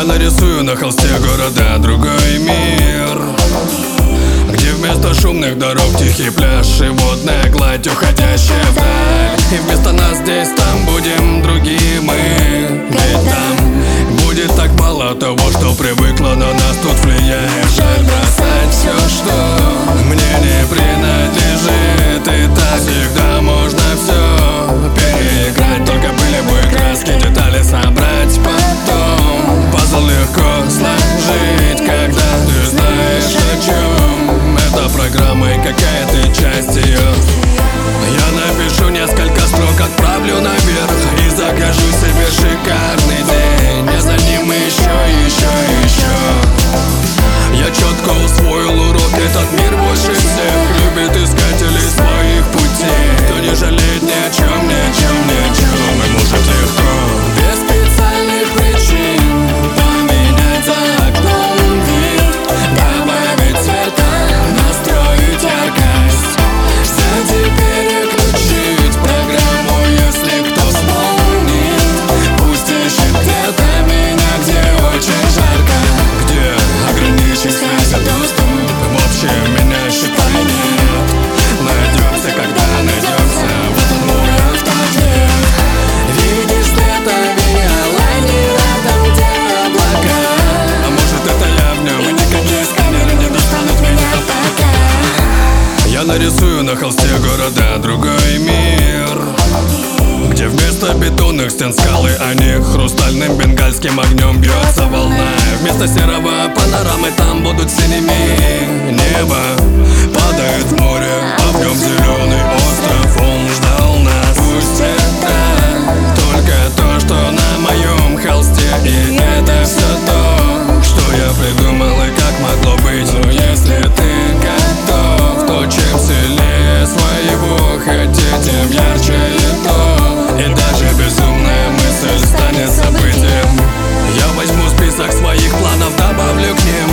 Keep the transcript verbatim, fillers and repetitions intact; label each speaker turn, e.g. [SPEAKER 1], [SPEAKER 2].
[SPEAKER 1] Я нарисую на холсте города другой мир, где вместо шумных дорог тихий пляж и водная гладь, уходящая вдаль. И вместо нас здесь, там будем другие мы. Ведь там будет так мало того, что привыкла, но нас тут влияет. Жаль бросать все, что мне не принадлежит. И так всегда можно все переиграть. Только были бы краски, детали собрать потом. Пазл легко сложить, когда ты знаешь, о чем эта программа и какая ты часть ее. Я напишу несколько строк, отправлю наверх и закажу себе шикарный день. Я за ним еще, еще, еще. Я четко усвоил урок, этот мир больше всех любит искателей своих путей. Кто не жалеет ни о чем, ни о чем, ни о чем. И может легко, без специальных причин, поменять за окном вид, добавить цвета, настроить яркость, взять и переключить программу, если кто вспомнит. Пусть ищет где-то меня, где очень жарко, где ограничен связь и доступ. В общем, меня считай нет. Найдемся, когда найдемся, вот он мой автответ. Видишь, это меня лайнера, там где облака. А может это я в нем, и никакие сканеры не достанут меня пока. Я нарисую на холсте города другой мир, где вместо бетонных стен скалы, а не хрустальным бенгальским огнем бьется волна. Вместо серого панорамы там будут синими. Небо падает в море, а в нем зеленый остров. Он ждал нас. Пусть это только то, что на моем холсте, и это все то, что я придумал и как могло быть. Но если ты готов, то чем сильнее своего хотеть, тем ярче и то. И даже безумная мысль станет событием. Я возьму список своих планов, добавлю к ним